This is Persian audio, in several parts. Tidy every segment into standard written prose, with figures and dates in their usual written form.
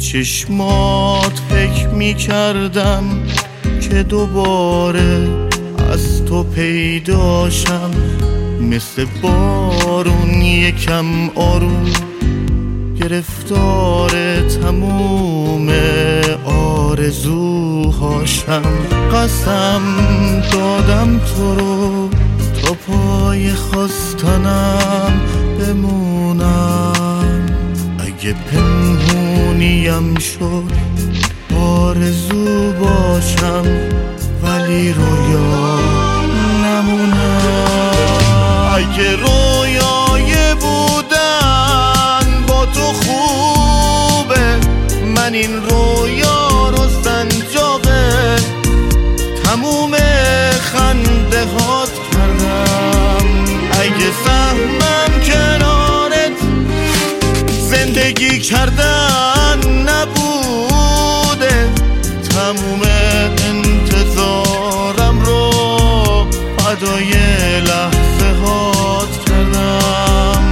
چشمات فکر می کردم که دوباره از تو پیداشم، مثل بارون یکم آروم گرفتار تموم آرزوهاشم. قسم دادم تو رو تا پای خواستنم بمونم، اگه پنهونیم شد آرزو باشم ولی رویا نمونم. اگه رویای بودن با تو خوبه، من این رویا رو سنجاقه تموم خنده هات کردم. اگه سهمم کنارت زندگی کردن نبوده، تموم انتظارم رو فدای لحظه هات کردم.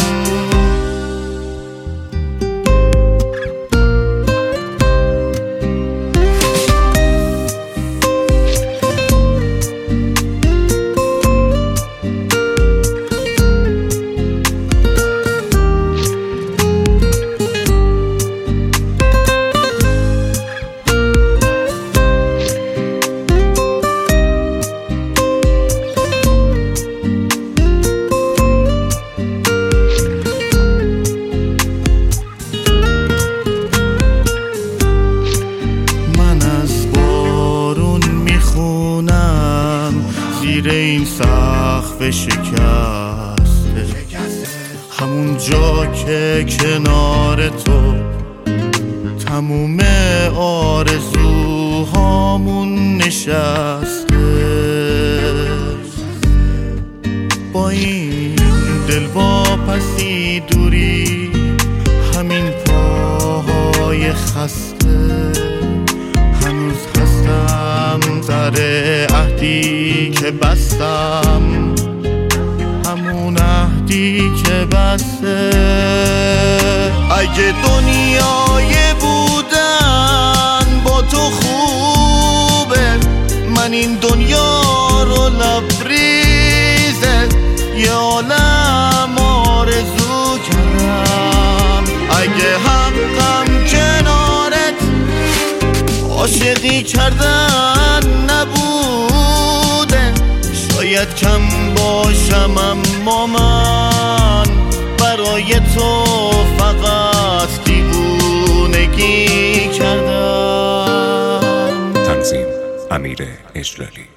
زیر این سقف شکسته، همون جا که کنار تو تموم آرزوهامون نشسته. با این دلواپسی دوری، همین پاهای خسته، هنوز هستم سر عهدی که بستم، همون عهدی که بسته. اگه دنیای بودن با تو خوبه، من این دنیا رو لبریزه یه عالم آرزو کردم. اگه حقم کنارت عاشقی کردن نبوده، شاید کم باشم اما من برای تو فقط دیوونگی کردم. تنظیم: امیر اجلالی.